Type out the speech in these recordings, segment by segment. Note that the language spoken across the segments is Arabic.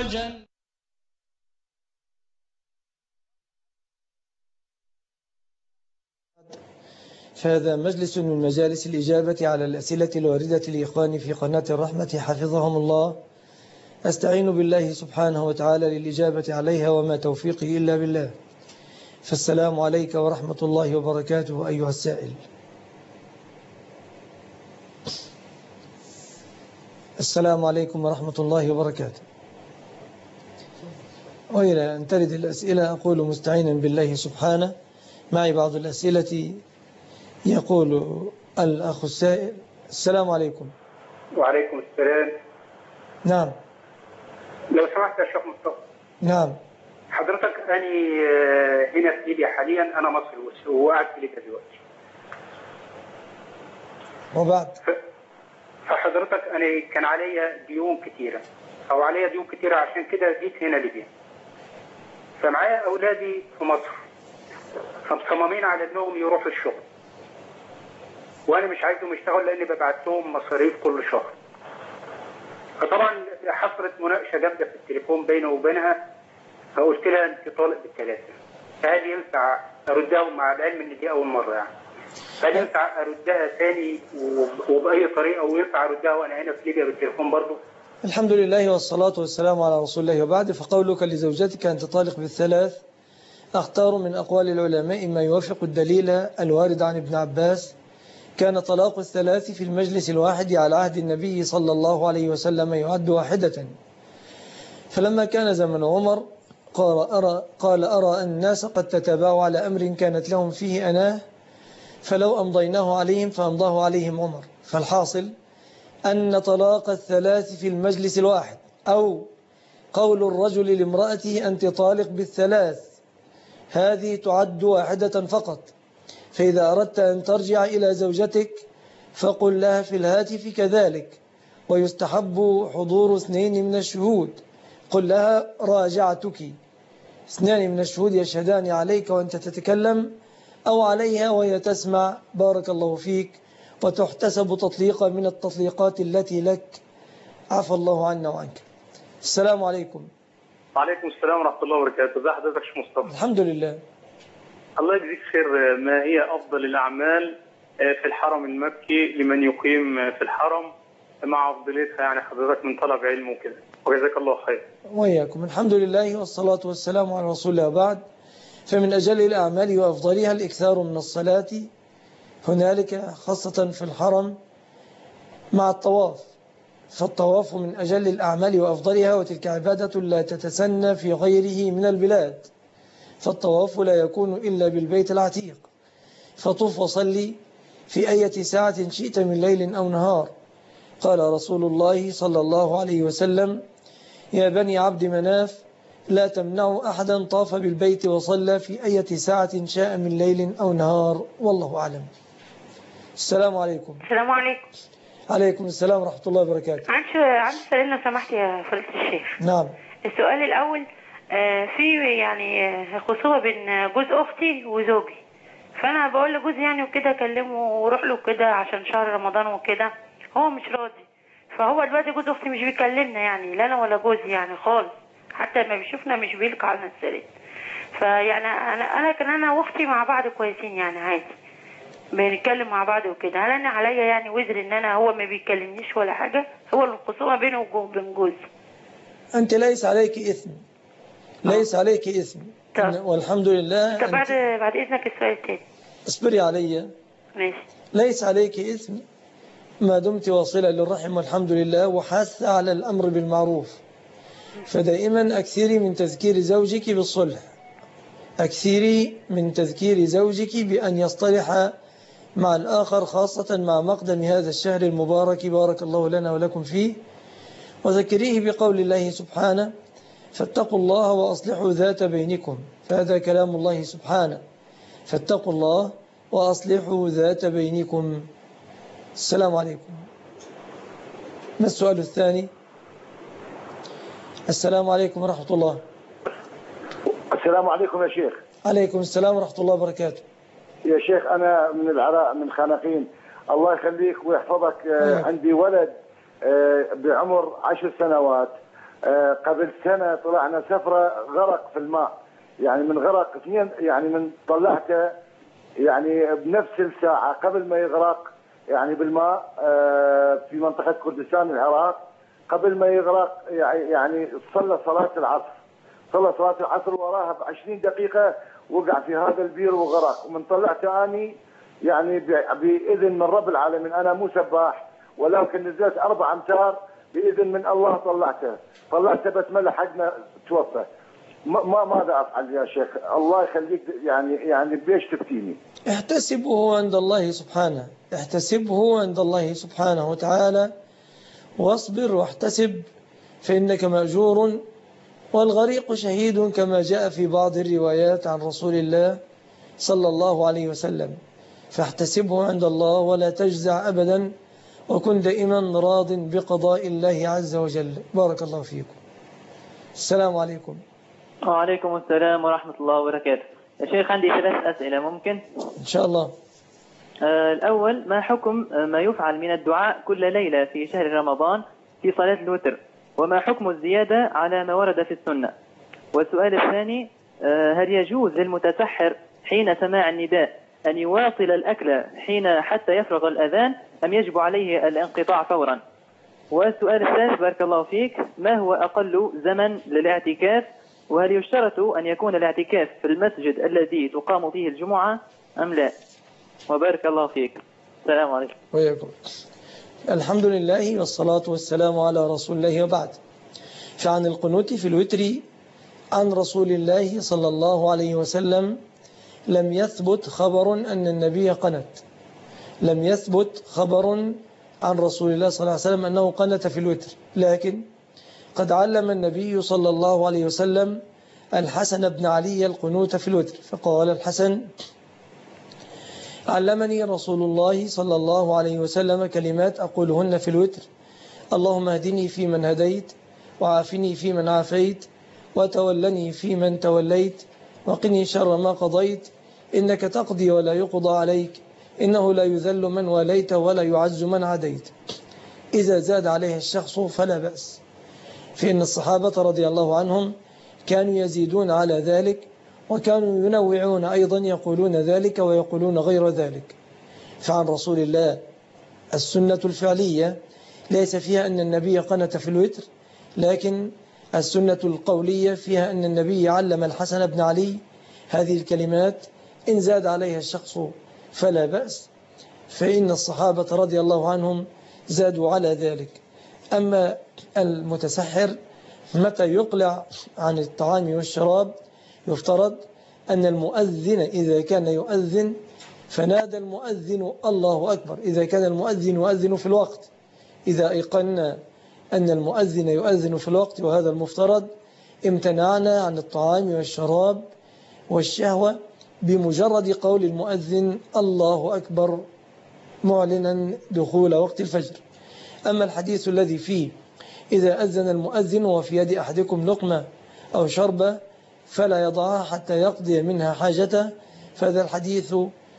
وجل. فهذا مجلس من مجالس الإجابة على الأسئلة الواردة لإخواني في قناة الرحمة حفظهم الله. أستعين بالله سبحانه وتعالى للإجابة عليها وما توفيقي إلا بالله. فالسلام عليك ورحمة الله وبركاته أيها السائل. السلام عليكم ورحمة الله وبركاته. وإلى أن ترد الأسئلة أقول مستعينا بالله سبحانه. معي بعض الأسئلة. يقول الأخ السائل: السلام عليكم. وعليكم السلام. نعم. لو سمحت يا شيخ مصطفى. نعم. حضرتك أنا هنا في ليبيا حاليا، أنا مصري وقاعد في ليبيا دلوقتي. وبعد فحضرتك أنا كان عليا ديون كتيرة، أو عليا ديون كتيرة، عشان كده جيت هنا ليبيا. فمعايا أولادي في مصر، فمصممين على أنهم يروحوا الشغل، وأنا مش عايزهم يشتغلوا لأني ببعت لهم مصاريف كل شهر. فطبعا حصلت مناقشة جامدة في التليفون بيني وبينها، فقلت لها أنت طالق بالثلاثة، فهل ينفع أردها؟ مع العلم إن دي أول مرة يعني، هل ينفع أردها ثاني وبأي طريقة، وينفع أردها وأنا هنا في ليبيا بالتليفون برضه؟ الحمد لله والصلاة والسلام على رسول الله. وبعد، فقولك لزوجتك أن تطالق بالثلاث أختار من أقوال العلماء ما يوافق الدليل الوارد عن ابن عباس: كان طلاق الثلاث في المجلس الواحد على عهد النبي صلى الله عليه وسلم يعد واحدة. فلما كان زمن عمر قال أرى أن الناس قد تتابعوا على أمر كانت لهم فيه أناه، فلو أمضيناه عليهم فأمضاه عليهم عمر. فالحاصل أن طلاق الثلاث في المجلس الواحد، أو قول الرجل لامرأته أنت طالق بالثلاث، هذه تعد واحدة فقط. فإذا أردت أن ترجع إلى زوجتك فقل لها في الهاتف كذلك، ويستحب حضور 2 من الشهود. قل لها راجعتك، 2 من الشهود يشهدان عليك وأنت تتكلم، أو عليها وهي تسمع، بارك الله فيك، وتحتسب تطليقا من التطليقات التي لك، عفى الله عنا وعنك. السلام عليكم. وعليكم السلام ورحمة الله وبركاته. ازي حضرتك يا مصطفى؟ الحمد لله. الله يجزيك خير. ما هي أفضل الأعمال في الحرم المكي لمن يقيم في الحرم، مع أفضليتها يعني حضرتك من طلب علم وكده؟ وجزاك الله خير. وإياكم. الحمد لله والصلاة والسلام على رسول الله. بعد، فمن أجل الأعمال وأفضلها الإكثار من الصلاة هنالك، خاصة في الحرم مع الطواف. فالطواف من أجل الأعمال وأفضلها، وتلك عبادة لا تتسنى في غيره من البلاد، فالطواف لا يكون إلا بالبيت العتيق. فطوف وصلي في أي ساعة شئت من ليل أو نهار. قال رسول الله صلى الله عليه وسلم: يا بني عبد مناف، لا تمنعوا أحدا طاف بالبيت وصلى في أي ساعة شاء من ليل أو نهار، والله أعلم. السلام عليكم. السلام عليكم. عليكم السلام ورحمة الله وبركاته. عندي سؤال لو سمحت يا فضيلة الشيخ. نعم. السؤال الأول، في يعني خصوبة بين جوز أختي وزوجي، فأنا بقول لجوزي يعني وكده أكلمه وروح له كده عشان شهر رمضان وكده، هو مش راضي. فهو دلوقتي جوز أختي مش بيكلمنا يعني، لا أنا ولا جوزي يعني خالص، حتى لما بيشوفنا مش بيلقى على السرير. فيعني أنا وأختي مع بعض كويسين يعني عادي، بنتكلم مع بعض وكده. هل انا عليا يعني وزر ان انا هو ما بيكلمنيش ولا حاجه، هو الخصومه بينه وبين جوزي؟ أنت ليس عليك إثم، ليس عليك إثم. والحمد لله. طب بعد إذنك السؤال التاني. اصبري علي. ماشي. ليس عليك إثم ما دمت واصلة للرحم، والحمد لله، وحاثة على الأمر بالمعروف. فدائما أكثري من تذكير زوجك بالصلح، أكثري من تذكير زوجك بأن يصطلح مع الآخر، خاصة مع مقدم هذا الشهر المبارك، بارك الله لنا ولكم فيه. وذكريه بقول الله سبحانه: فاتقوا الله وأصلحوا ذات بينكم. فهذا كلام الله سبحانه: فاتقوا الله وأصلحوا ذات بينكم. السلام عليكم. ما السؤال الثاني؟ السلام عليكم ورحمة الله. السلام عليكم يا شيخ. عليكم السلام ورحمة الله وبركاته. يا شيخ أنا من العراق، من خانقين. الله يخليك ويحفظك. عندي ولد بعمر 10 سنوات، قبل سنة طلعنا سفرة غرق في الماء، يعني من غرق اثنين، يعني من طلعته يعني بنفس الساعة قبل ما يغرق يعني بالماء في منطقة كردستان العراق. قبل ما يغرق يعني صلى صلاة العصر وراها ب20 دقيقة وقع في هذا البير وغرق. ومن طلعته اني يعني بإذن من رب العالمين، أنا مو سباح ولكن نزلت 4 أمتار بإذن من الله طلعته بس ما لحقنا توفى. ماذا أفعل يا شيخ؟ الله يخليك، يعني بيش تفتيني. احتسبه عند الله سبحانه، احتسبه عند الله سبحانه وتعالى، واصبر واحتسب فإنك مأجور، والغريق شهيد كما جاء في بعض الروايات عن رسول الله صلى الله عليه وسلم. فاحتسبه عند الله ولا تجزع أبدا، وكن دائما راض بقضاء الله عز وجل. بارك الله فيكم. السلام عليكم. وعليكم السلام ورحمة الله وبركاته. يا شيخ عندي 3 أسئلة ممكن؟ إن شاء الله. الأول، ما حكم ما يفعل من الدعاء كل ليلة في شهر رمضان في صلاة الوتر، وما حكم الزيادة على ما ورد في السنة؟ والسؤال الثاني، هل يجوز للمتسحر حين سماع النداء أن يواصل الأكل حتى يفرغ الأذان، أم يجب عليه الانقطاع فورا؟ والسؤال الثالث بارك الله فيك، ما هو أقل زمن للاعتكاف، وهل يشترط أن يكون الاعتكاف في المسجد الذي تقام فيه الجمعة أم لا؟ وبارك الله فيك. السلام عليكم. وياكم. الحمد لله والصلاة والسلام على رسول الله وبعد. فعن القنوت في الوتر عن رسول الله صلى الله عليه وسلم لم يثبت خبر أن النبي قنت، لم يثبت خبر عن رسول الله صلى الله عليه وسلم أنه قنت في الوتر، لكن قد علم النبي صلى الله عليه وسلم الحسن بن علي القنوت في الوتر، فقال الحسن: علمني رسول الله صلى الله عليه وسلم كلمات أقولهن في الوتر: اللهم اهدني فيمن هديت، وعافني فيمن عافيت، وتولني فيمن توليت، وقني شر ما قضيت، إنك تقضي ولا يقضى عليك، إنه لا يذل من واليت ولا يعز من عديت. إذا زاد عليه الشخص فلا بأس، فإن الصحابة رضي الله عنهم كانوا يزيدون على ذلك، وكانوا ينوعون أيضا، يقولون ذلك ويقولون غير ذلك. فعن رسول الله السنة الفعلية ليس فيها أن النبي قنت في الوتر، لكن السنة القولية فيها أن النبي علم الحسن بن علي هذه الكلمات: إن زاد عليها الشخص فلا بأس، فإن الصحابة رضي الله عنهم زادوا على ذلك. أما المتسحر متى يقلع عن الطعام والشراب، يفترض أن المؤذن إذا كان يؤذن فنادى المؤذن الله أكبر، إذا كان المؤذن يؤذن في الوقت، إذا أيقنا أن المؤذن يؤذن في الوقت وهذا المفترض، امتنعنا عن الطعام والشراب والشهوة بمجرد قول المؤذن الله أكبر معلنا دخول وقت الفجر. أما الحديث الذي فيه إذا أذن المؤذن وفي يد أحدكم لقمة أو شربة فلا يضعها حتى يقضي منها حاجته، فهذا الحديث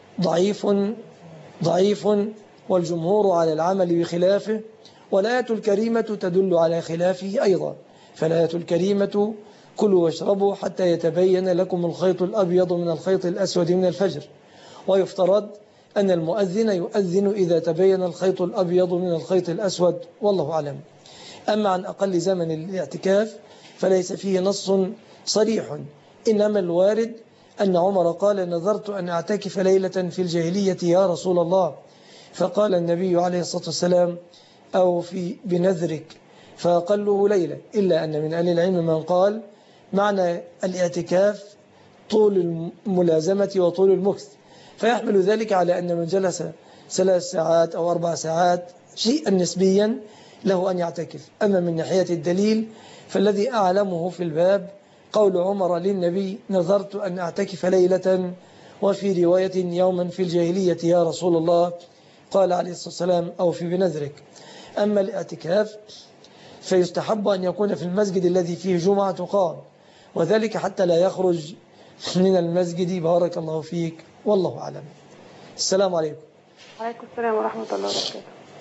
ضعيف والجمهور على العمل بخلافه، والآية الكريمة تدل على خلافه أيضا. فالآية الكريمة: كلوا واشربوا حتى يتبين لكم الخيط الأبيض من الخيط الأسود من الفجر. ويفترض أن المؤذن يؤذن إذا تبين الخيط الأبيض من الخيط الأسود، والله أعلم. أما عن أقل زمن الاعتكاف فليس فيه نص صريح، إنما الوارد أن عمر قال: نذرت أن أعتكف ليلة في الجاهلية يا رسول الله، فقال النبي عليه الصلاة والسلام: أو بنذرك، فأقله ليلة. إلا أن من أهل العلم من قال معنى الاعتكاف طول الملازمة وطول المكث، فيحمل ذلك على أن من جلس 3 ساعات أو 4 ساعات شيئا نسبيا له أن يعتكف. أما من ناحية الدليل فالذي أعلمه في الباب قول عمر للنبي: نذرت أن أعتكف ليلة، وفي رواية يوما في الجاهلية يا رسول الله، قال عليه الصلاة والسلام: أو في بنذرك. أما الاعتكاف فيستحب أن يكون في المسجد الذي فيه جمعة تقام، وذلك حتى لا يخرج من المسجد. بارك الله فيك، والله أعلم. السلام عليكم. وعليكم السلام ورحمة الله وبركاته.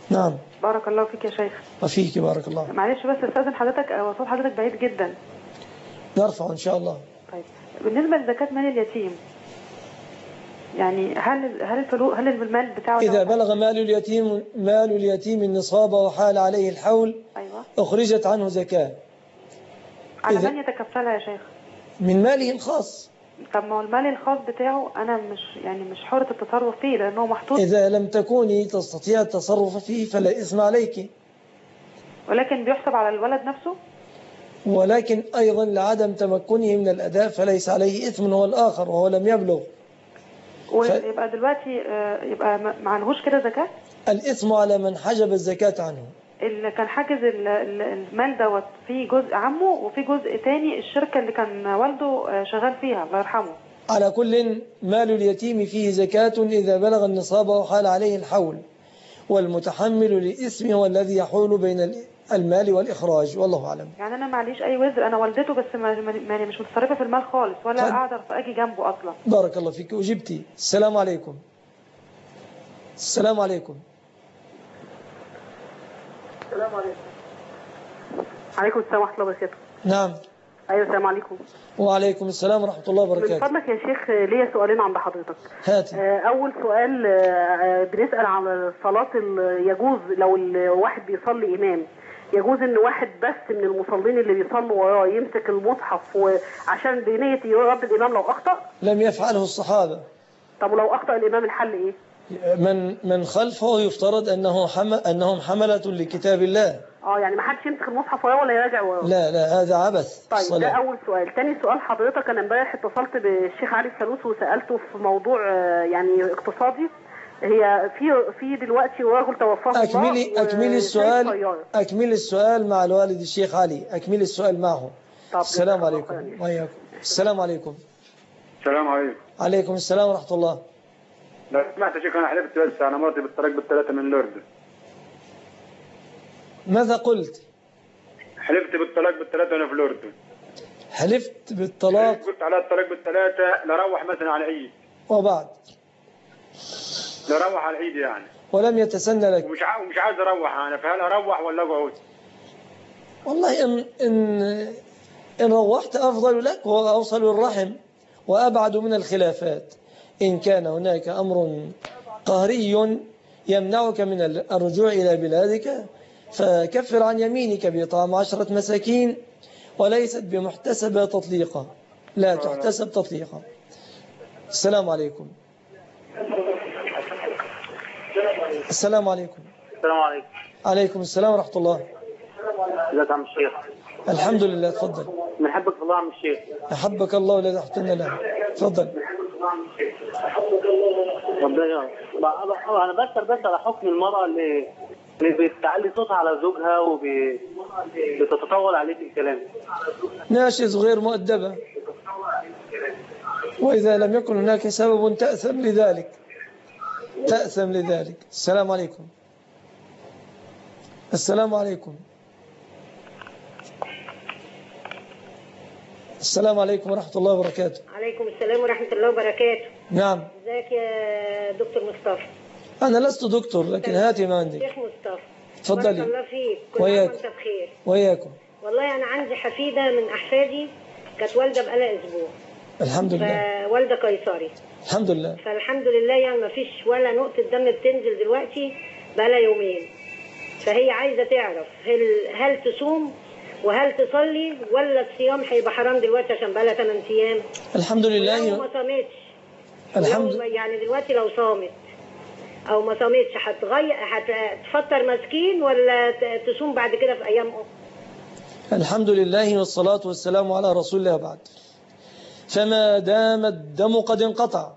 نعم. بارك الله فيك يا شيخ. وفيك بارك الله. معلش بس استاذن حضرتك، صوت حضرتك بعيد جدا. نرفع إن شاء الله. طيب بالنسبة لزكاة مال اليتيم، يعني هل المال بتاعه إذا بلغ مال اليتيم النصاب وحال عليه الحول، أيوة، أخرجت عنه زكاة. على من يتكفلها يا شيخ؟ من ماله الخاص. طب ما هو المال الخاص بتاعه أنا مش حرة التصرف فيه لأنه محطوط. إذا لم تكوني تستطيع التصرف فيه فلا إثم عليك، ولكن بيحسب على الولد نفسه. ولكن أيضا لعدم تمكنه من الأداء فليس عليه إثم هو الآخر وهو لم يبلغ. ويبقى دلوقتي يبقى ما عنهوش كده زكاة. الإثم على من حجب الزكاة عنه. اللي كان حاجز المال دوت في جزء عمه وفي جزء تاني الشركة اللي كان والده شغال فيها الله يرحمه. على كل مال اليتيم فيه زكاة إذا بلغ النصاب وحال عليه الحول، والمتحمل للإثم هو الذي يحول بين المال والإخراج، والله أعلم. يعني أنا معليش أي وزر، أنا والدته بس مش متصرفة في المال خالص ولا أقدر أجي جنبه أصلا. بارك الله فيك وجبتي. السلام عليكم. السلام عليكم. السلام عليكم. عليكم السلام ورحمة الله وبركاته. نعم. أيوة السلام عليكم. وعليكم السلام ورحمة الله وبركاته. من فضلك يا شيخ ليا سؤالين عند حضرتك. هاتي. أول سؤال بنسأل عن صلاة يجوز لو الواحد بيصلي إمام، يجوز إن واحد بس من المصلين اللي بيصلوا وراه يمسك المصحف عشان بنية يرد الإمام لو أخطأ؟ لم يفعله الصحابة. طب ولو أخطأ الإمام الحل إيه؟ من خلفه يفترض أنهم حملة لكتاب الله. يعني ما حدش يمسك المصحف وراه ولا يراجع وراه. لا هذا عبث. طيب الصلاة. ده أول سؤال. تاني سؤال حضرتك، أنا امبارح اتصلت بالشيخ علي الفلوس وسألته في موضوع يعني اقتصادي. هي في دلوقتي راجل توفاه الله. أكملي السؤال مع الوالد الشيخ علي، أكملي السؤال معه. السلام عليكم. وإياكم. السلام عليكم. السلام عليكم. عليكم السلام ورحمة الله. لو سمعت يا شيخ أنا حلفت بس أنا مرتي بالطلاق بالثلاثة من الأردن. ماذا قلت؟ حلفت بالطلاق بالثلاثة وأنا في الأردن. حلفت بالطلاق؟ قلت على الطلاق بالثلاثة لروح مثلا على العيد. وبعد؟ لروح على العيد يعني. ولم يتسنى لك؟ ومش عايز أروح أنا، فهل أروح ولا أقعد؟ والله إن روحت أفضل لك وأوصل الرحم وأبعد من الخلافات. إن كان هناك أمر قهري يمنعك من الرجوع إلى بلادك فكفر عن يمينك بإطعام 10 مساكين، وليست بمحتسبة تطليقا، لا تحتسب تطليقا. السلام عليكم. السلام عليكم. السلام عليكم. عليكم السلام ورحمة الله. ازيك يا عم الشيخ؟ الحمد لله. تفضل. بنحبك في الله يا عم الشيخ. أحبك الله ولا تحتنا له. تفضل. ربنا يرحمه. انا بس على حكم المرأة اللي بتعلي صوتها على زوجها وبتتطاول عليه في الكلام. ناشز غير مؤدبة، وإذا لم يكن هناك سبب تأثم لذلك. السلام عليكم. السلام عليكم. السلام عليكم ورحمة الله وبركاته. عليكم السلام ورحمة الله وبركاته. نعم. ازيك يا دكتور مصطفى؟ أنا لست دكتور لكن هاتي ما عندي. شيخ مصطفى. تفضلي. بارك الله فيك. كل عام وانت بخير. وإياكم. والله أنا عندي حفيدة من أحفادي كانت والدة بقالها أسبوع. الحمد لله. والدة قيصري. الحمد لله. فالحمد لله يعني ما فيش ولا نقطة دم بتنزل دلوقتي بقالها يومين. فهي عايزة تعرف هل تصوم وهل تصلي ولا الصيام هيبقى حرام دلوقتي عشان بقالها 8 أيام. الحمد لله. لو ما صامتش الحمد يعني دلوقتي لو صامت او ما صامتش هتفطر مسكين ولا تصوم بعد كده في ايام اخرى؟ الحمد لله والصلاة والسلام على رسول الله بعد. فما دام الدم قد انقطع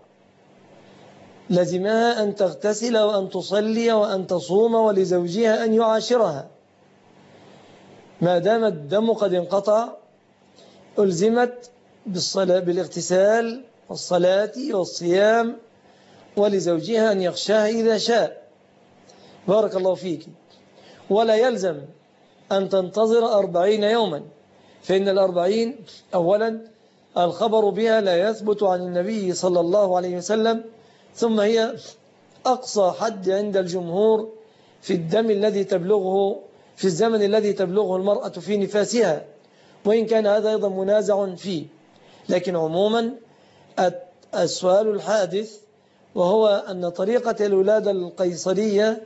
لزمها أن تغتسل وأن تصلي وأن تصوم ولزوجها أن يعاشرها. ما دام الدم قد انقطع ألزمت بالاغتسال والصلاة والصيام، ولزوجها أن يخشاها إذا شاء. بارك الله فيك. ولا يلزم أن تنتظر 40 يوما، فإن 40 أولا الخبر بها لا يثبت عن النبي صلى الله عليه وسلم، ثم هي أقصى حد عند الجمهور في الدم الذي تبلغه في الزمن الذي تبلغه المرأة في نفاسها، وإن كان هذا أيضا منازع فيه. لكن عموما السؤال الحادث وهو أن طريقة الولادة القيصرية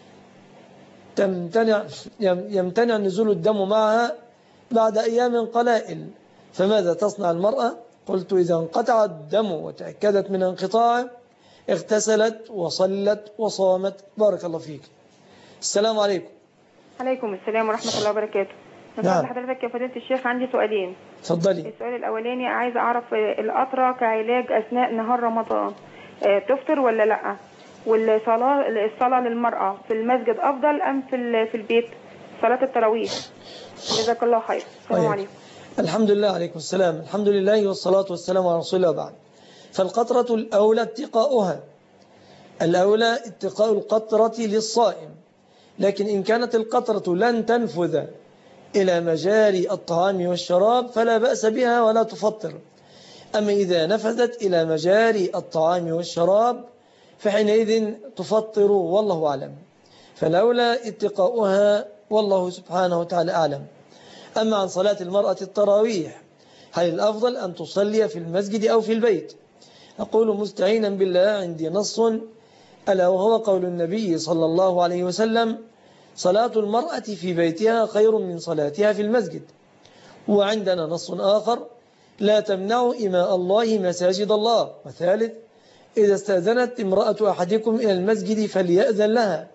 يمتنع نزول الدم معها بعد أيام قلائل، فماذا تصنع المرأة؟ قلت إذا انقطع الدم وتأكدت من انقطاعه اغتسلت وصلت وصامت. بارك الله فيك. السلام عليكم. عليكم السلام ورحمة الله وبركاته. نعم. حضرتك يا فضيلة الشيخ عندي سؤالين. تفضلي. السؤال الأولاني عايزة أعرف القطرة كعلاج أثناء نهار رمضان تفطر ولا لأ؟ والصلاة للمرأة في المسجد أفضل أم في البيت صلاة التراويح؟ جزاك الله خير. السلام عليكم. الحمد لله. عليكم السلام. الحمد لله والصلاة والسلام على رسول الله بعد. فالقطرة الأولى اتقاؤها، الأولى اتقاء القطرة للصائم، لكن إن كانت القطرة لن تنفذ إلى مجاري الطعام والشراب فلا بأس بها ولا تفطر. أما إذا نفذت إلى مجاري الطعام والشراب فحينئذ تفطر والله أعلم. فالأولى اتقاؤها والله سبحانه وتعالى أعلم. أما عن صلاة المرأة التراويح هل الأفضل أن تصلي في المسجد أو في البيت؟ أقول مستعينا بالله عندي نص ألا وهو قول النبي صلى الله عليه وسلم صلاة المرأة في بيتها خير من صلاتها في المسجد. وعندنا نص آخر لا تمنعوا إماء الله مساجد الله. وثالث إذا استأذنت امرأة أحدكم إلى المسجد فليأذن لها.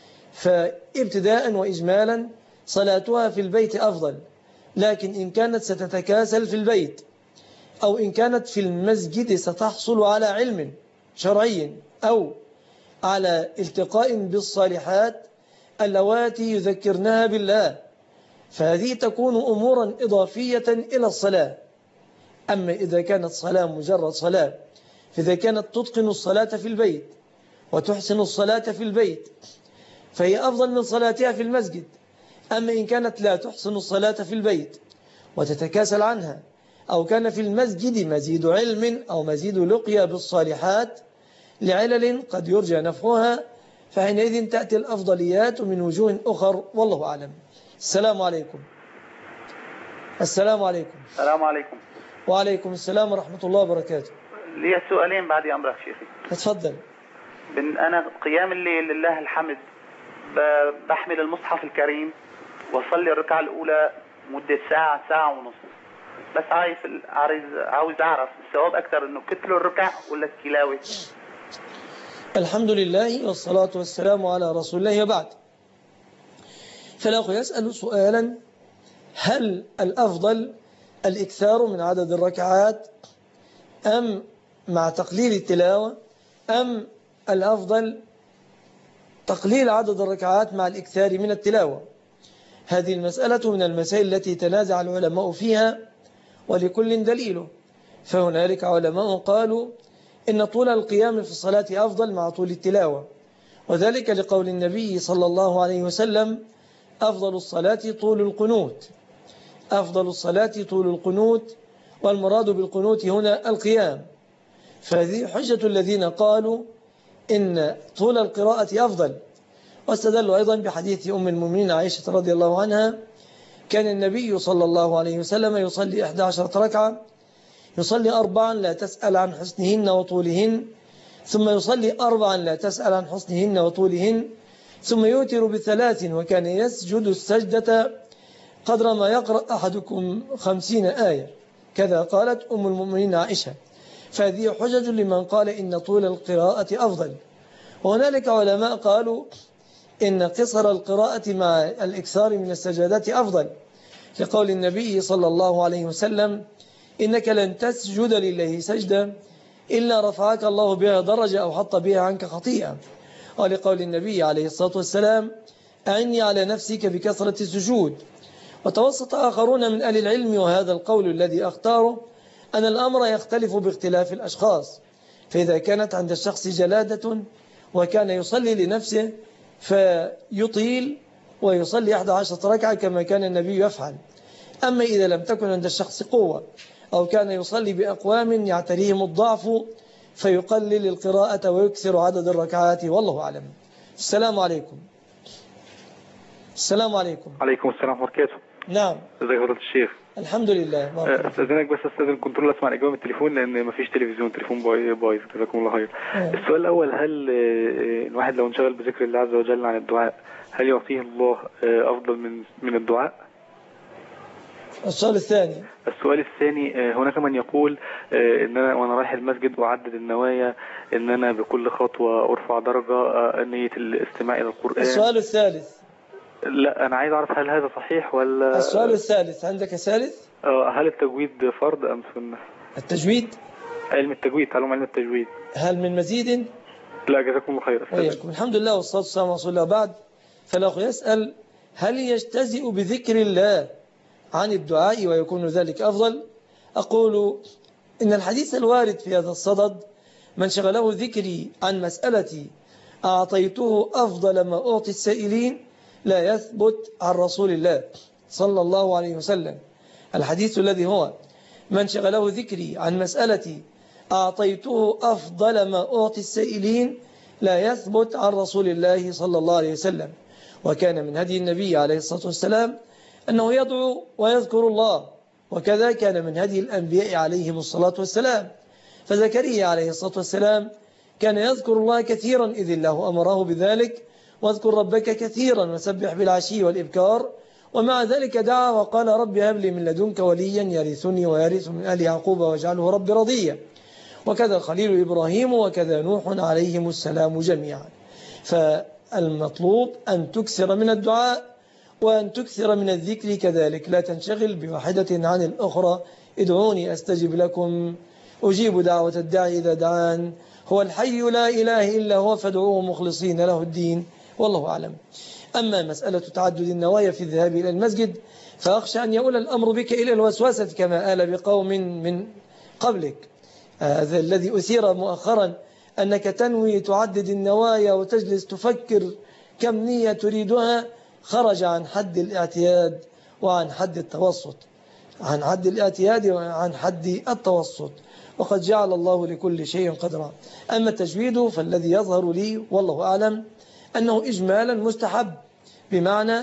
فابتداء وإجمالا صلاتها في البيت أفضل، لكن إن كانت ستتكاسل في البيت أو إن كانت في المسجد ستحصل على علم شرعي أو على التقاء بالصالحات اللواتي يذكرنها بالله، فهذه تكون أمورا إضافية إلى الصلاة. أما إذا كانت صلاة مجرد صلاة، فإذا كانت تتقن الصلاة في البيت وتحسن الصلاة في البيت فهي أفضل من صلاتها في المسجد. أما إن كانت لا تحسن الصلاة في البيت وتتكاسل عنها أو كان في المسجد مزيد علم أو مزيد لقيا بالصالحات لعلل قد يرجى نفعها فحينئذ تأتي الأفضليات من وجوه أخر والله أعلم. السلام عليكم. السلام عليكم. السلام عليكم. وعليكم السلام ورحمة الله وبركاته. لي سؤالين بعد أمرك شيخي. اتفضل. أنا قيام الليل لله الحمد بحمل المصحف الكريم وصلي الركعة الأولى مدة ساعة ساعة ونص، بس عاوز أعرف الثواب أكثر إنه كتلوا الركع ولا التلاوة؟ الحمد لله والصلاة والسلام على رسول الله وبعد. فالأخ يسأل سؤالا هل الأفضل الإكثار من عدد الركعات أم مع تقليل التلاوة أم الأفضل تقليل عدد الركعات مع الإكثار من التلاوة؟ هذه المسألة من المسائل التي تنازع العلماء فيها ولكل دليله. فهنالك علماء قالوا إن طول القيام في الصلاة أفضل مع طول التلاوة، وذلك لقول النبي صلى الله عليه وسلم أفضل الصلاة طول القنوت. أفضل الصلاة طول القنوت، والمراد بالقنوت هنا القيام. فهذه حجة الذين قالوا إن طول القراءة أفضل. واستدلوا أيضا بحديث أم المؤمنين عائشة رضي الله عنها كان النبي صلى الله عليه وسلم يصلي 11 ركعة، يصلي 4 لا تسأل عن حسنهن وطولهن، ثم يصلي 4 لا تسأل عن حسنهن وطولهن، ثم يوتر ب3 وكان يسجد السجدة قدر ما يقرأ أحدكم 50 آية. كذا قالت أم المؤمنين عائشة. فهذه حجج لمن قال إن طول القراءة أفضل. وهنالك علماء قالوا إن قصر القراءة مع الإكثار من السجدات أفضل، لقول النبي صلى الله عليه وسلم إنك لن تسجد لله سجدة إلا رفعك الله بها درجة أو حط بها عنك خطيئة. ولقول النبي عليه الصلاة والسلام أعني على نفسك بكثرة السجود. وتوسط آخرون من أهل العلم وهذا القول الذي أختاره أن الأمر يختلف باختلاف الأشخاص، فإذا كانت عند الشخص جلادة وكان يصلي لنفسه فيطيل ويصلي 11 ركعة كما كان النبي يفعل. أما إذا لم تكن عند الشخص قوة أو كان يصلي بأقوام يعتريهم الضعف فيقلل القراءة ويكثر عدد الركعات والله أعلم. السلام عليكم. السلام عليكم. عليكم السلام ورحمة الله وبركاته. نعم. ازيك يا فضيلة الشيخ؟ الحمد لله. استاذنك بس استاذن الكنترول اسمع الاجابه من التليفون لان مفيش تلفزيون، تليفون بايظ. جزاكم الله خير. السؤال الاول، هل الواحد لو انشغل بذكر الله عز وجل عن الدعاء هل يعطيه الله افضل من الدعاء؟ السؤال الثاني. السؤال الثاني، هناك من يقول ان انا وانا رايح المسجد واعدد النوايا ان انا بكل خطوه ارفع درجه نيه الاستماع الى القران. السؤال الثالث. لا انا عايز اعرف هل هذا صحيح ولا. السؤال الثالث، عندك ثالث؟ هل التجويد فرض ام سنه؟ التجويد؟ علم التجويد، تعلم علم التجويد. هل من مزيد؟ لا جزاكم الله خير. وياكم. الحمد لله والصلاة والسلام على رسول الله. بعد فالأخ يسأل هل يجتزئ بذكر الله عن الدعاء ويكون ذلك أفضل؟ أقول إن الحديث الوارد في هذا الصدد من شغله ذكري عن مسألتي أعطيته أفضل ما أعطي السائلين لا يثبت عن رسول الله صلى الله عليه وسلم. الحديث الذي هو من شغله ذكري عن مسألتي أعطيته أفضل ما أعطي السائلين لا يثبت عن رسول الله صلى الله عليه وسلم. وكان من هدي النبي عليه الصلاة والسلام أنه يدعو ويذكر الله، وكذا كان من هدي الأنبياء عليهم الصلاة والسلام. فزكريا عليه الصلاة والسلام كان يذكر الله كثيرا إذ الله أمره بذلك، واذكر ربك كثيرا وسبح بالعشي والإبكار، ومع ذلك دعا وقال رب هب لي من لدنك وليا يرثني ويرث من آل يعقوب واجعله رب رضيا. وكذا الخليل إبراهيم وكذا نوح عليهم السلام جميعا. فالمطلوب أن تكثر من الدعاء وأن تكثر من الذكر كذلك، لا تنشغل بواحدة عن الأخرى. ادعوني أستجب لكم، أجيب دعوة الداعي إذا دعان، هو الحي لا إله إلا هو فادعوه مخلصين له الدين، والله أعلم. أما مسألة تعدد النوايا في الذهاب إلى المسجد فأخشى أن يؤول الأمر بك إلى الوسوسة كما آل بقوم من قبلك. هذا الذي أثير مؤخرا أنك تنوي تعدد النوايا وتجلس تفكر كم نية تريدها، خرج عن حد الاعتياد وعن حد التوسط، عن حد الاعتياد وعن حد التوسط، وقد جعل الله لكل شيء قدرا. أما التجويد فالذي يظهر لي والله أعلم أنه إجمالا مستحب، بمعنى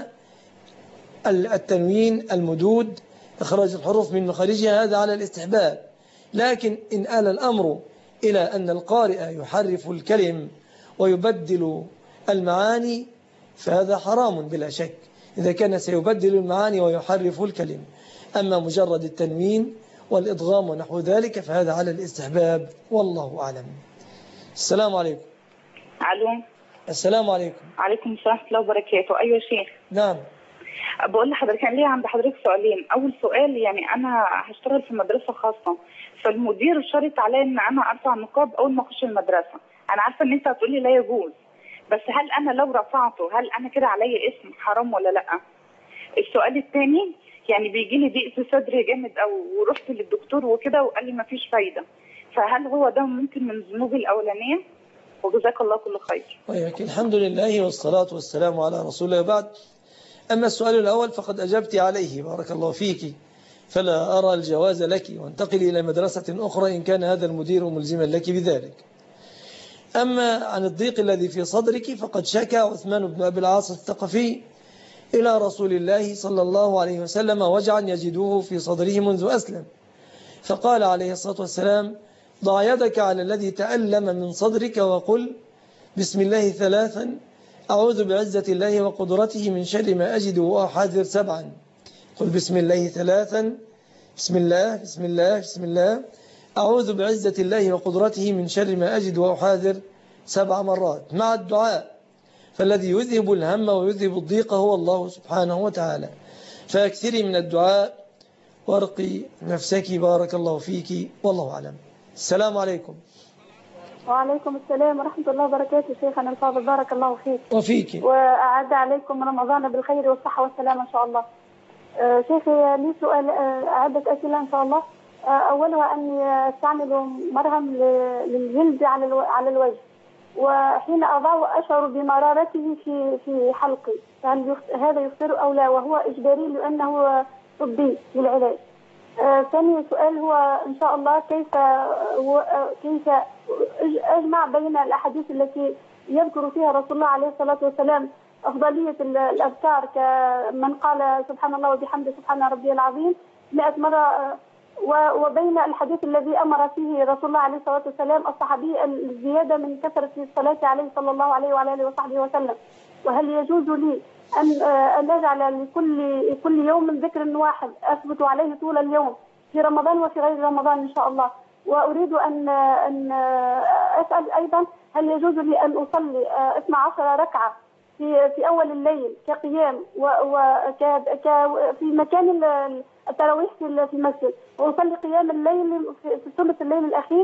التنوين المدود إخراج الحروف من مخارجها، هذا على الاستحباب. لكن إن آل الأمر إلى أن القارئ يحرف الكلم ويبدل المعاني فهذا حرام بلا شك، إذا كان سيبدل المعاني ويحرف الكلم. أما مجرد التنوين والإضغام ونحو ذلك فهذا على الاستحباب، والله أعلم. السلام عليكم. علو. السلام عليكم. عليكم السلام ورحمة الله وبركاته. أيوة شيخ. نعم. بقول لحضرتك كان لي عند حضرتك سؤالين. أول سؤال، يعني أنا هشتغل في مدرسة خاصة، فالمدير شرط عليا إن أنا أرفع النقاب أول ما أخش المدرسة. أنا عارفة إن أنت هتقولي لا يجوز، بس هل أنا لو رفعته هل أنا كده عليا اسم حرام ولا لأ؟ السؤال الثاني، يعني بيجي لي ضيق في صدري جامد أو ورحت للدكتور وكده وقال لي مفيش فايدة، فهل هو ده ممكن من ذنوبي الأولانية؟ وجزاك الله كل خير. وياك. الحمد لله والصلاة والسلام على رسول الله. بعد أما السؤال الأول فقد أجبت عليه، بارك الله فيك، فلا أرى الجواز لك، وانتقلي إلى مدرسة أخرى إن كان هذا المدير ملزما لك بذلك. أما عن الضيق الذي في صدرك فقد شكى عثمان بن أبي العاص الثقفي إلى رسول الله صلى الله عليه وسلم وجعا يجدوه في صدره منذ أسلم، فقال عليه الصلاة والسلام: ضع يدك على الذي تألم من صدرك وقل بسم الله ثلاثا، أعوذ بعزة الله وقدرته من شر ما أجد وأحاذر سبعا. قل بسم الله ثلاثا، بسم الله بسم الله بسم الله، أعوذ بعزة الله وقدرته من شر ما أجد وأحاذر 7 مرات مع الدعاء، فالذي يذهب الهم ويذهب الضيق هو الله سبحانه وتعالى. فأكثري من الدعاء وارقي نفسك، بارك الله فيك، والله أعلم. السلام عليكم. وعليكم السلام ورحمة الله وبركاته. شيخنا الفاضل بارك الله فيك وفيك، وأعد عليكم رمضان بالخير والصحة والسلامة إن شاء الله. شيخي لي سؤال، عدة أسئلة إن شاء الله. أولها أني أستعمل مرهم للجلد على الوجه، وحين أضعه أشعر بمرارته في حلقي، فهل هذا يفطر أو لا؟ وهو إجباري لأنه طبي للعلاج. ثاني سؤال هو إن شاء الله كيف أجمع بين الأحاديث التي يذكر فيها رسول الله عليه الصلاة والسلام أفضلية الأذكار كمن قال سبحان الله وبحمده سبحان ربي العظيم 100 مرة، وبين الحديث الذي أمر فيه رسول الله عليه الصلاة والسلام الصحابي الزيادة من كثرة الصلاة عليه صلى الله عليه وعلى آله وصحبه وسلم. وهل يجوز لي أن أجعل لكل يوم من ذكر واحد أثبت عليه طول اليوم في رمضان وفي غير رمضان إن شاء الله؟ وأريد أن أسأل أيضا هل يجوز لي أن أصلي 12 ركعة في أول الليل كقيام في مكان التراويح في المسجد، وأصلي قيام الليل في ثلث الليل الأخير،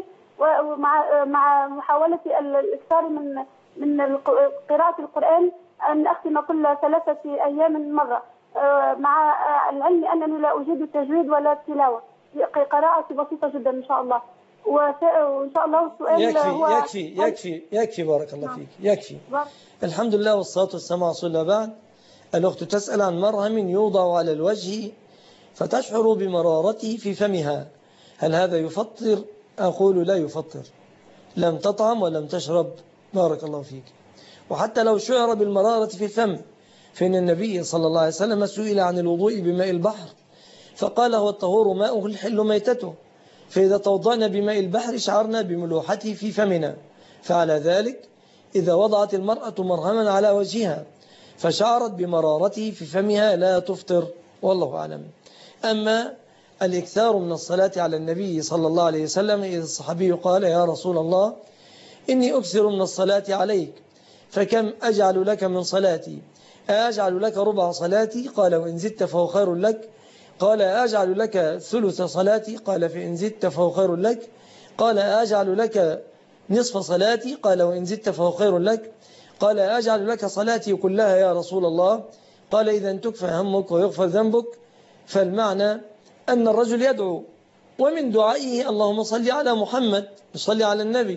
ومع محاولة الإكثار من قراءة القرآن أن أختم كل 3 أيام مرة، مع العلم أنني لا أجيد التجويد ولا التلاوة، قراءتي بسيطة جدا إن شاء الله. وإن شاء الله السؤال هو يكفي بارك الله فيك، يكفي. الحمد لله والصلاة والسلام على رسول الله. بعد، الأخت تسأل عن مرهم يوضع على الوجه فتشعر بمرارته في فمها، هل هذا يفطر؟ أقول لا يفطر، لم تطعم ولم تشرب، بارك الله فيك. وحتى لو شعر بالمرارة في الفم، فإن النبي صلى الله عليه وسلم سئل عن الوضوء بماء البحر فقال هو الطهور ماؤه الحل ميتته، فإذا توضأنا بماء البحر شعرنا بملوحته في فمنا. فعلى ذلك إذا وضعت المرأة مرهما على وجهها فشعرت بمرارته في فمها لا تفطر، والله أعلم. أما الإكثار من الصلاة على النبي صلى الله عليه وسلم، إذا الصحابي قال يا رسول الله إني أكثر من الصلاة عليك فكم أجعل لك من صلاتي؟ أجعل لك ربع صلاتي؟ قال وإن زدت فهو خير لك. قال أجعل لك ثلث صلاتي؟ قال فإن زدت فهو خير لك. قال أجعل لك نصف صلاتي؟ قال وإن زدت فهو خير لك. قال أجعل لك صلاتي كلها يا رسول الله؟ قال إذا تكفى همك ويغفر ذنبك. فالمعنى أن الرجل يدعو، ومن دعائه اللهم صل على محمد، صل على النبي،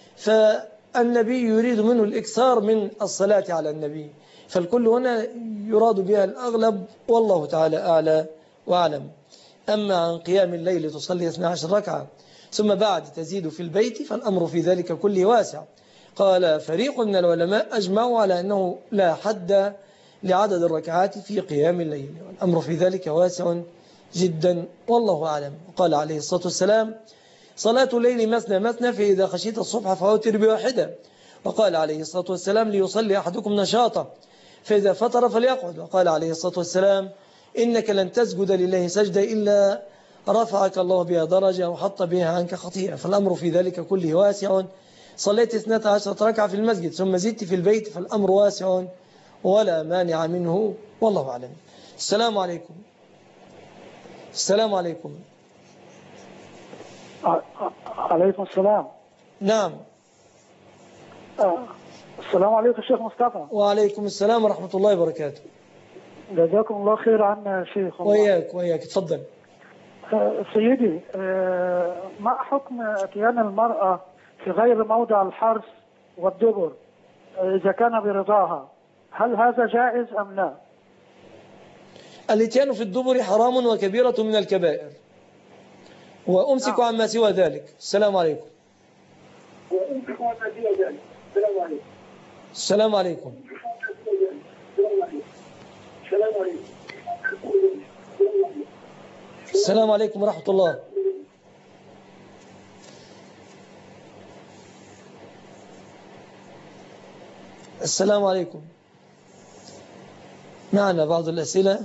فالنبي يريد منه الإكثار من الصلاة على النبي، فالكل هنا يراد بها الأغلب، والله تعالى أعلى وأعلم. أما عن قيام الليل تصلي 12 ركعة ثم بعد تزيد في البيت فالأمر في ذلك كله واسع. قال فريق من العلماء أجمعوا على أنه لا حد لعدد الركعات في قيام الليل، والأمر في ذلك واسع جدا، والله أعلم. قال عليه الصلاة والسلام صلاة الليل مثنى مثنى، فإذا خشيت الصبح فأوتر بواحدة. وقال عليه الصلاة والسلام ليصلي أحدكم نشاطا فإذا فطر فليقعد. وقال عليه الصلاة والسلام إنك لن تسجد لله سجدة إلا رفعك الله بها درجة وحط بها عنك خطيئة، فالأمر في ذلك كله واسع. صليت 12 ركعة في المسجد ثم زدت في البيت فالأمر واسع ولا مانع منه، والله أعلم. السلام عليكم. السلام عليكم. عليكم السلام. نعم. السلام عليكم شيخ مصطفى. وعليكم السلام ورحمة الله وبركاته. جزاكم الله خير عنا شيخ. وياك تفضل. سيدي، ما حكم اتيان المرأة في غير موضع الحرث والدبر إذا كان برضاها، هل هذا جائز أم لا؟ الاتيان في الدبر حرام وكبيرة من الكبائر، وأمسك عما سوى ذلك. السلام عليكم. السلام عليكم. السلام عليكم ورحمة الله. السلام عليكم. معنا بعض الأسئلة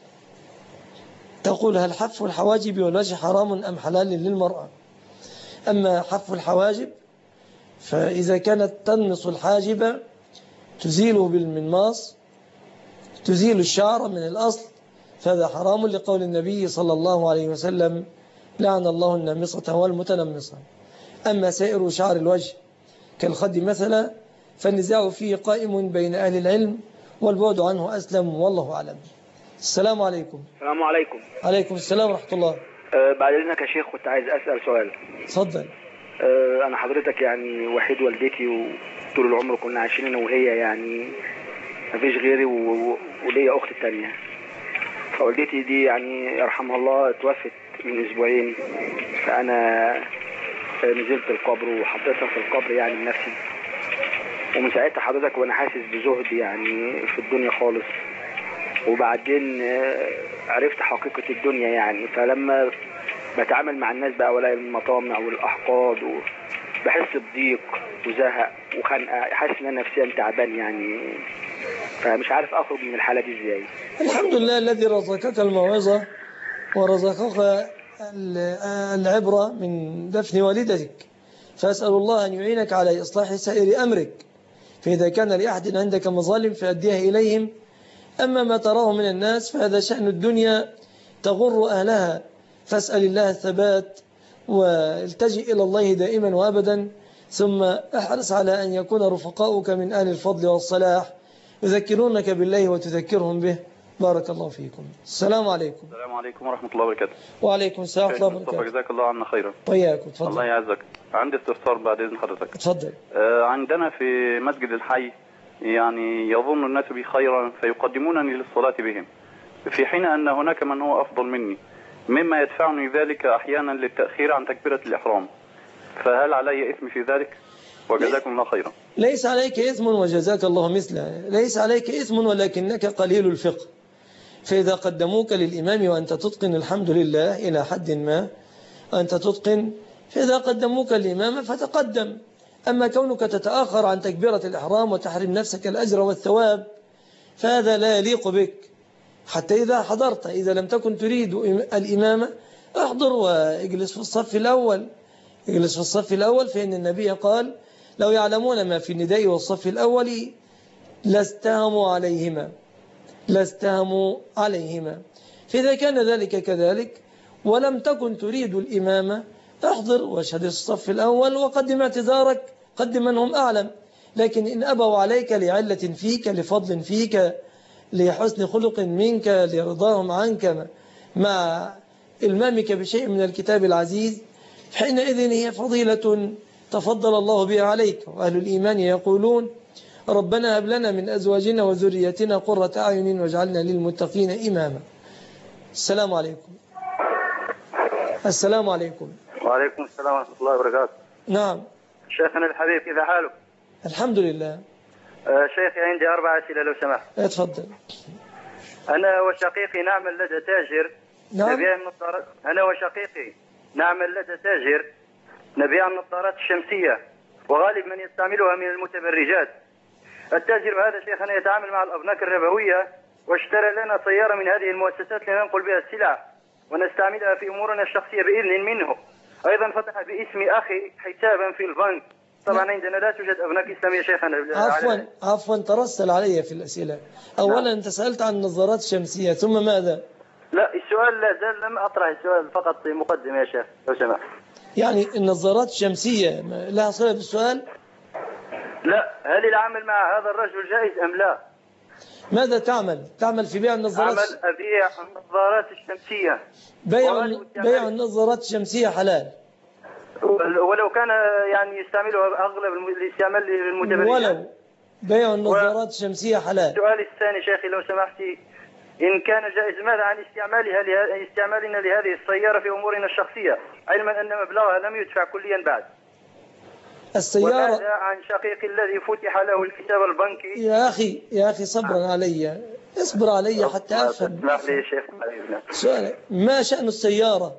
تقول هل حف الحواجب والوجه حرام أم حلال للمرأة؟ أما حف الحواجب فإذا كانت تنمص الحاجب تزيله بالمنماص، تزيل الشعر من الأصل، فهذا حرام لقول النبي صلى الله عليه وسلم لعن الله النامصة والمتنمصة. أما سائر شعر الوجه كالخد مثلا فالنزاع فيه قائم بين أهل العلم والبعد عنه أسلم، والله أعلم. السلام عليكم. السلام عليكم. عليكم السلام ورحمة الله. بعد إذنك يا شيخ كنت عايز أسأل سؤال. اتفضل. أنا حضرتك يعني وحيد والدتي، وطول العمر كنا عايشين أنا وهي، يعني مفيش غيري وليا أخت تانية. فوالدتي دي يعني يرحمها الله توفت من أسبوعين، فأنا نزلت القبر وحطيتها في القبر يعني بنفسي. ومن ساعتها حضرتك وانا حاسس بزهد يعني في الدنيا خالص. وبعدين عرفت حقيقة الدنيا يعني، فلما بتعامل مع الناس بقى ولاقي المطامع والأحقاد بحس بضيق وزهق وخنقة، حاسس ان انا نفسيا تعبان يعني، فمش عارف اخرج من الحالة دي ازاي. الحمد لله الذي رزقك الموعظة ورزقك العبرة من دفن والدتك، فأسأل الله أن يعينك على إصلاح سائر أمرك. فإذا كان لأحد عندك مظالم فأديها إليهم، أما ما تراه من الناس فهذا شأن الدنيا تغر أهلها، فاسأل الله الثبات والتجئ إلى الله دائما وأبدا، ثم احرص على أن يكون رفقاؤك من أهل الفضل والصلاح يذكرونك بالله وتذكرهم به. بارك الله فيكم. السلام عليكم. السلام عليكم ورحمة الله وبركاته. وعليكم السلام ورحمة الله وبركاته. جزاك الله عنا خيرا. وإياكم. تفضل. الله يعزك. عندي استفسار بعد إذن حضرتك. تفضل. عندنا في مسجد الحي يعني يظن الناس بي خيرا فيقدمونني للصلاة بهم، في حين أن هناك من هو أفضل مني، مما يدفعني ذلك أحيانا للتأخير عن تكبيرة الإحرام، فهل علي إثم في ذلك؟ وجزاكم الله خيرا. ليس عليك إثم وجزاك الله مثله، ليس عليك إثم ولكنك قليل الفقه. فإذا قدموك للإمام وأنت تتقن الحمد لله إلى حد ما، أنت تتقن، فإذا قدموك للإمام فتقدم. أما كونك تتأخر عن تكبيرة الإحرام وتحرم نفسك الأجر والثواب فهذا لا يليق بك. حتى إذا حضرت، إذا لم تكن تريد الإمامة احضر واجلس في الصف الأول، اجلس في الصف الأول، فإن النبي قال لو يعلمون ما في النداء والصف الأول لاستهموا عليهما. فإذا كان ذلك كذلك ولم تكن تريد الإمامة احضر واشهد الصف الأول وقدم اعتذارك، قدم من هم أعلم. لكن إن أبوا عليك لعلة فيك، لفضل فيك، لحسن خلق منك، لرضاهم عنك مع إلمامك بشيء من الكتاب العزيز، حينئذ هي فضيلة تفضل الله بها عليك. وأهل الإيمان يقولون ربنا هب لنا من أزواجنا وذريتنا قرة أعين واجعلنا للمتقين إماما. السلام عليكم. السلام عليكم. وعليكم السلام ورحمة الله وبركاته. نعم شيخنا الحبيب، كيف حالك؟ الحمد لله. شيخي عندي 4 أسئلة لو سمحت. اتفضل. أنا وشقيقي نعمل لدى تاجر نبيع النظارات. أنا وشقيقي نعمل لدى تاجر نبيع النظارات الشمسية، وغالب من يستعملها من المتبرجات. التاجر هذا شيخنا يتعامل مع الأبناك الربوية، واشترى لنا سيارة من هذه المؤسسات لننقل بها السلع ونستعملها في أمورنا الشخصية بإذن منه. أيضا فتح باسم أخي حسابا في البنك. طبعا عندنا لا توجد أبناك إسلامية شيخنا. عفوا ترسل علي في الأسئلة. أولا أنت سألت عن النظارات الشمسية، ثم ماذا؟ لا السؤال لا زال لم أطرح السؤال، فقط مقدمة يا شيخ لو سمحت. يعني النظارات الشمسية لها صلة بالسؤال؟ لا، هل العمل مع هذا الرجل جائز أم لا؟ ماذا تعمل؟ تعمل في بيع النظارات؟ أبيع النظارات الشمسية. بيع النظارات الشمسية حلال، ولو كان يعني يستعملها أغلب الاستعمال للمتبرجين. ولو بيع النظارات الشمسية حلال. السؤال الثاني شيخي لو سمحتي، إن كان جائز ماذا عن استعمالنا لهذه السيارة في أمورنا الشخصية، علما أن مبلغها لم يدفع كليا بعد؟ السيارة. وماذا عن شقيقي الذي فتح له الحساب البنكي؟ يا أخي صبرا علي، اصبر علي حتى أفهم. اسمح لي يا شيخ. سؤال، ما شأن السيارة؟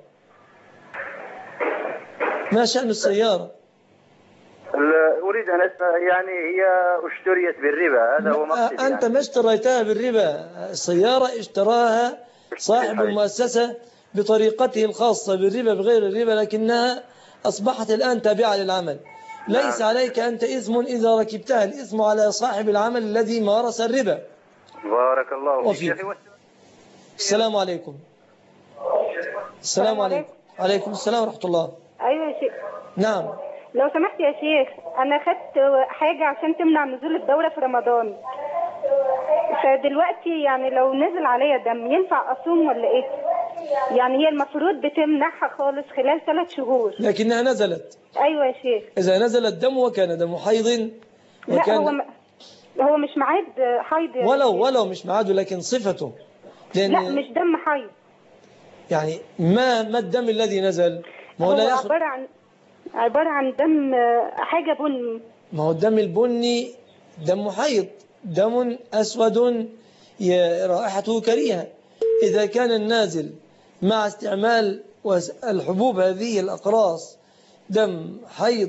ما شأن السيارة؟ أريد أن أسمع، يعني هي اشتريت بالربا، هذا هو مقصدي. أنت ما اشتريتها بالربا، السيارة اشتراها صاحب المؤسسة بطريقته الخاصة بالربا بغير الربا، لكنها أصبحت الآن تابعة للعمل. ليس عليك أنت إثم إذا ركبتها، الإثم على صاحب العمل الذي مارس الربا. بارك الله فيك. السلام عليكم. السلام عليكم. عليكم السلام ورحمة الله. أيوة يا شيخ. نعم. لو سمحت يا شيخ، أنا خدت حاجة عشان تمنع نزول الدورة في رمضان، فدلوقتي يعني لو نزل عليا دم ينفع أصوم ولا إيه؟ يعني هي المفروض بتمنعها خالص خلال 3 شهور، لكنها نزلت. أيوة يا شيخ. إذا نزل الدم وكان دم حيض وكان لا هو مش معاد حيض يا ولو مش معاده، لكن صفته لا مش دم حيض. يعني ما الدم الذي نزل؟ ما هو لا عبارة عن دم حاجة بني. ما هو الدم البني دم حيض، دم أسود رائحته كريهة. إذا كان النازل مع استعمال الحبوب هذه الأقراص دم حيض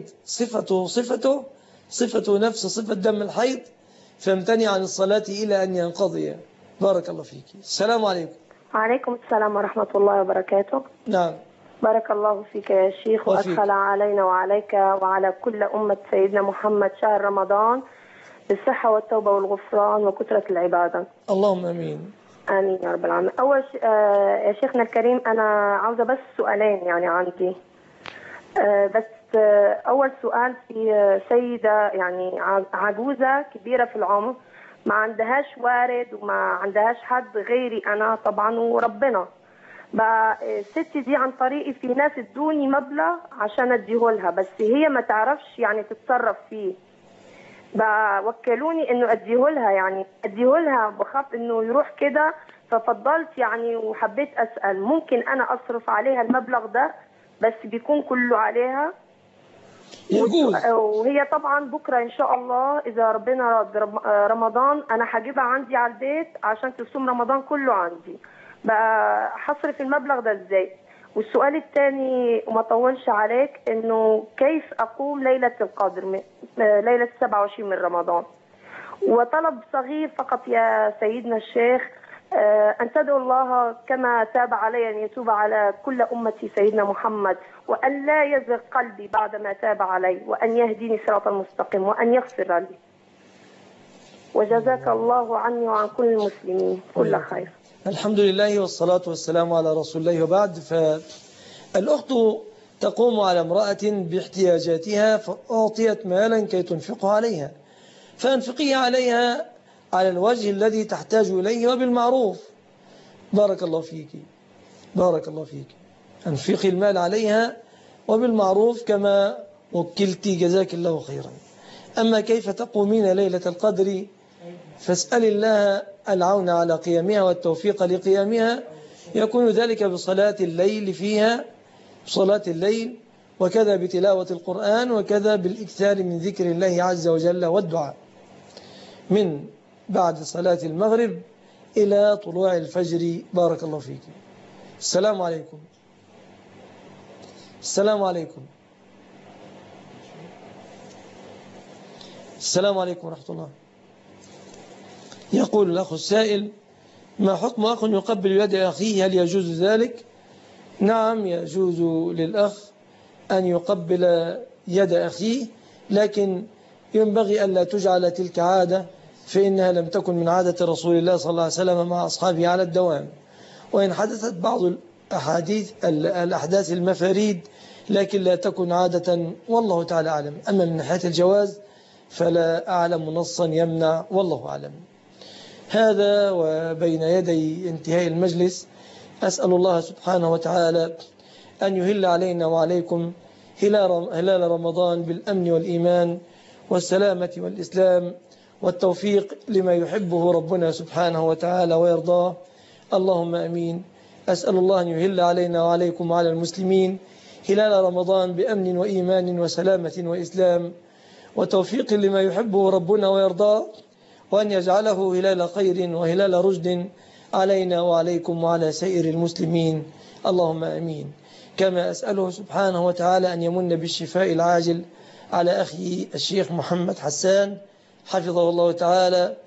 صفته نفس صفة دم الحيض، فامتنع عن الصلاة إلى أن ينقضي. بارك الله فيك. السلام عليكم. وعليكم السلام ورحمة الله وبركاته. نعم. بارك الله فيك يا شيخ، وأدخل علينا وعليك وعلى كل أمة سيدنا محمد شهر رمضان بالصحة والتوبة والغفران وكثرة العبادة. اللهم أمين. آمين يا رب العالمين. أول يا شيخنا الكريم، أنا عاوزة بس سؤالين يعني عندي. بس أول سؤال، في سيدة يعني عجوزة كبيرة في العمر، ما عندهاش وارد وما عندهاش حد غيري أنا طبعا وربنا. بقى الست دي عن طريقي في ناس ادوني مبلغ عشان اديهولها، بس هي ما تعرفش يعني تتصرف فيه. بقى وكلوني انه اديهولها، يعني اديهولها بخاف انه يروح كده، ففضلت يعني وحبيت اسأل ممكن انا اصرف عليها المبلغ ده بس بيكون كله عليها؟ وهي طبعا بكرة ان شاء الله اذا ربنا رد رمضان انا هجيبها عندي على البيت عشان تصوم رمضان كله عندي. بقى هصرف المبلغ ده ازاي؟ والسؤال الثاني وما طولش عليك، انه كيف اقوم ليلة القدر، ليلة 27 من رمضان؟ وطلب صغير فقط يا سيدنا الشيخ، أن تدعو الله كما تاب علي أن يتوب على كل أمتي سيدنا محمد، وأن لا يزغ قلبي بعد ما تاب علي، وأن يهديني صراطا مستقيم، وأن يغفر لي. وجزاك الله عني وعن كل المسلمين كل خير. الحمد لله والصلاة والسلام على رسول الله. وبعد، فالأخت تقوم على امرأة باحتياجاتها فأعطيت مالا كي تنفقه عليها، فأنفقيه عليها على الوجه الذي تحتاج إليه وبالمعروف. بارك الله فيك، بارك الله فيك. أنفقي المال عليها وبالمعروف كما وكلت، جزاك الله خيرا. أما كيف تقومين ليلة القدر، فاسأل الله العون على قيامها والتوفيق لقيامها، يكون ذلك بصلاة الليل فيها، صلاة الليل، وكذا بتلاوة القرآن، وكذا بالإكثار من ذكر الله عز وجل والدعاء من بعد صلاة المغرب إلى طلوع الفجر. بارك الله فيك. السلام عليكم. السلام عليكم. السلام عليكم ورحمة الله. يقول الأخ السائل: ما حكم أخ يقبل يد أخيه، هل يجوز ذلك؟ نعم، يجوز للأخ أن يقبل يد أخيه، لكن ينبغي أن لا تجعل تلك عادة، فإنها لم تكن من عادة رسول الله صلى الله عليه وسلم مع أصحابه على الدوام. وإن حدثت بعض الأحداث المفاريد، لكن لا تكن عادة، والله تعالى أعلم. أما من ناحية الجواز فلا أعلم نصا يمنع، والله أعلم. هذا وبين يدي انتهاء المجلس أسأل الله سبحانه وتعالى أن يهل علينا وعليكم هلال رمضان بالأمن والإيمان والسلامة والإسلام والتوفيق لما يحبه ربنا سبحانه وتعالى ويرضاه، اللهم أمين. أسأل الله أن يهل علينا وعليكم وعلى المسلمين هلال رمضان بأمن وإيمان وسلامة وإسلام وتوفيق لما يحبه ربنا ويرضاه، وأن يجعله هلال خير وهلال رشد علينا وعليكم وعلى سائر المسلمين، اللهم أمين. كما أسأله سبحانه وتعالى أن يمن بالشفاء العاجل على أخي الشيخ محمد حسان حفظه الله تعالى،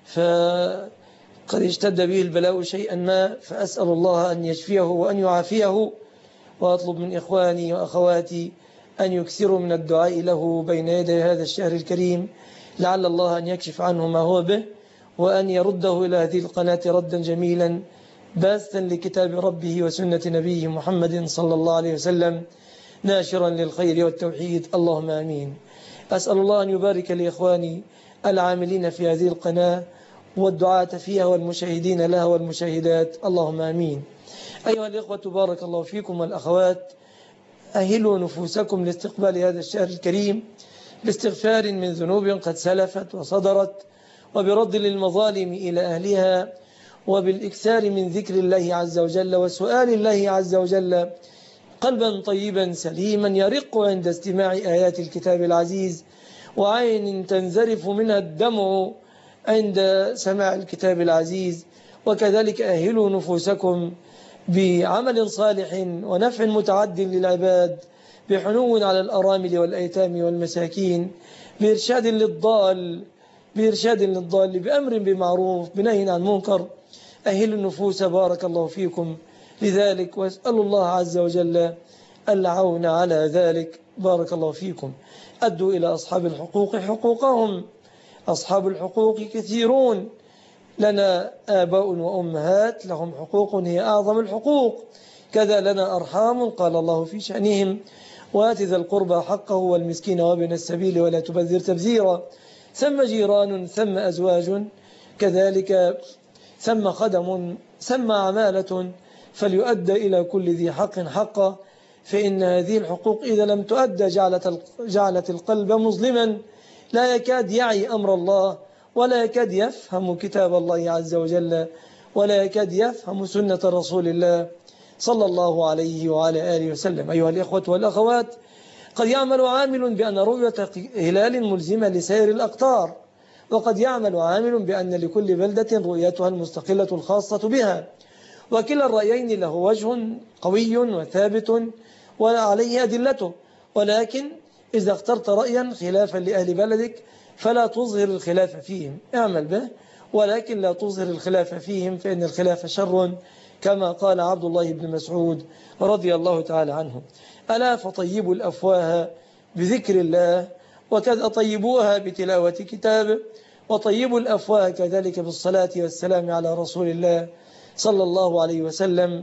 فقد اشتد به البلاء شيئا ما، فأسأل الله أن يشفيه وأن يعافيه، وأطلب من إخواني وأخواتي أن يكثروا من الدعاء له بين يدي هذا الشهر الكريم، لعل الله أن يكشف عنه ما هو به، وأن يرده إلى هذه القناة ردا جميلا باستا لكتاب ربه وسنة نبيه محمد صلى الله عليه وسلم، ناشرا للخير والتوحيد، اللهم آمين. أسأل الله أن يبارك لإخواني العاملين في هذه القناة والدعاة فيها والمشاهدين لها والمشاهدات، اللهم آمين. أيها الإخوة بارك الله فيكم، والأخوات أهلوا نفوسكم لاستقبال هذا الشهر الكريم باستغفار من ذنوب قد سلفت وصدرت، وبرد للمظالم إلى أهلها، وبالإكثار من ذكر الله عز وجل وسؤال الله عز وجل قلبا طيبا سليما يرق عند استماع آيات الكتاب العزيز وعين تنزرف منها الدمع عند سماع الكتاب العزيز. وكذلك أهلوا نفوسكم بعمل صالح ونفع متعد للعباد، بحنو على الأرامل والأيتام والمساكين، بإرشاد للضال، بأمر بمعروف، بنهي عن منكر. أهلوا النفوس بارك الله فيكم لذلك، واسأل الله عز وجل العون على ذلك. بارك الله فيكم. أدوا إلى أصحاب الحقوق حقوقهم. أصحاب الحقوق كثيرون، لنا آباء وأمهات لهم حقوق هي أعظم الحقوق، كذا لنا أرحام قال الله في شأنهم: وآت ذا القربى حقه والمسكين وابن السبيل ولا تبذر تبذيرا. ثم جيران، ثم أزواج، كذلك ثم خدم، ثم عمالة، فليؤدى إلى كل ذي حق حقه، فإن هذه الحقوق إذا لم تؤدى جعلت القلب مظلما، لا يكاد يعي أمر الله، ولا يكاد يفهم كتاب الله عز وجل، ولا يكاد يفهم سنة رسول الله صلى الله عليه وعلى آله وسلم. أيها الإخوة والأخوات، قد يعمل عامل بأن رؤية هلال ملزمة لسائر الأقطار، وقد يعمل عامل بأن لكل بلدة رؤيتها المستقلة الخاصة بها، وكلا الرأيين له وجه قوي وثابت وعليه أدلته. ولكن إذا اخترت رأيا خلافا لأهل بلدك فلا تظهر الخلاف فيهم، اعمل به ولكن لا تظهر الخلاف فيهم، فإن الخلاف شر، كما قال عبد الله بن مسعود رضي الله تعالى عنه: ألا فطيبوا الأفواه بذكر الله، وكذا طيبوها بتلاوة كتابه، وطيبوا الأفواه كذلك بالصلاة والسلام على رسول الله صلى الله عليه وسلم،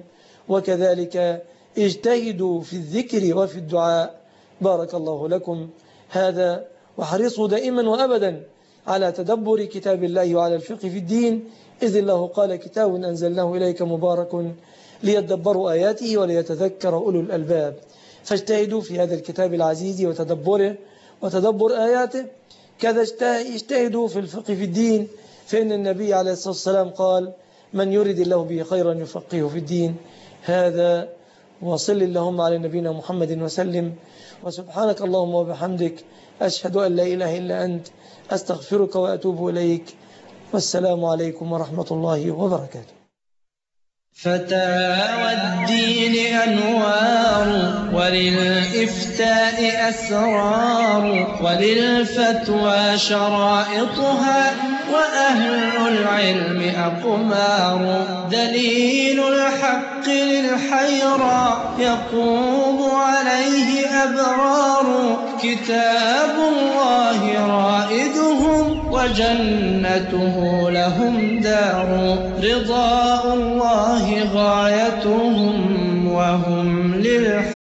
وكذلك اجتهدوا في الذكر وفي الدعاء. بارك الله لكم. هذا وحرصوا دائما وأبدا على تدبر كتاب الله وعلى الفقه في الدين، إذ الله قال: كتاب أنزلناه إليك مبارك ليدبروا آياته وليتذكر أولو الألباب. فاجتهدوا في هذا الكتاب العزيز وتدبره وتدبر آياته، كذا اجتهدوا في الفقه في الدين، فإن النبي عليه الصلاة والسلام قال: من يرد الله به خيرا يفقهه في الدين. هذا، وصل اللهم على نبينا محمد وسلم. وسبحانك اللهم وبحمدك، أشهد أن لا إله إلا أنت، أستغفرك وأتوب إليك. والسلام عليكم ورحمة الله وبركاته. فتاوى الدين أنوار، وللإفتاء أسرار، وللفتوى شرائطها، وأهل العلم أقمار. دليل الحق للحيرى يقوم عليه أبرار، كتاب الله رائدهم، وجنته لهم دار. رضاء الله غايتهم، وهم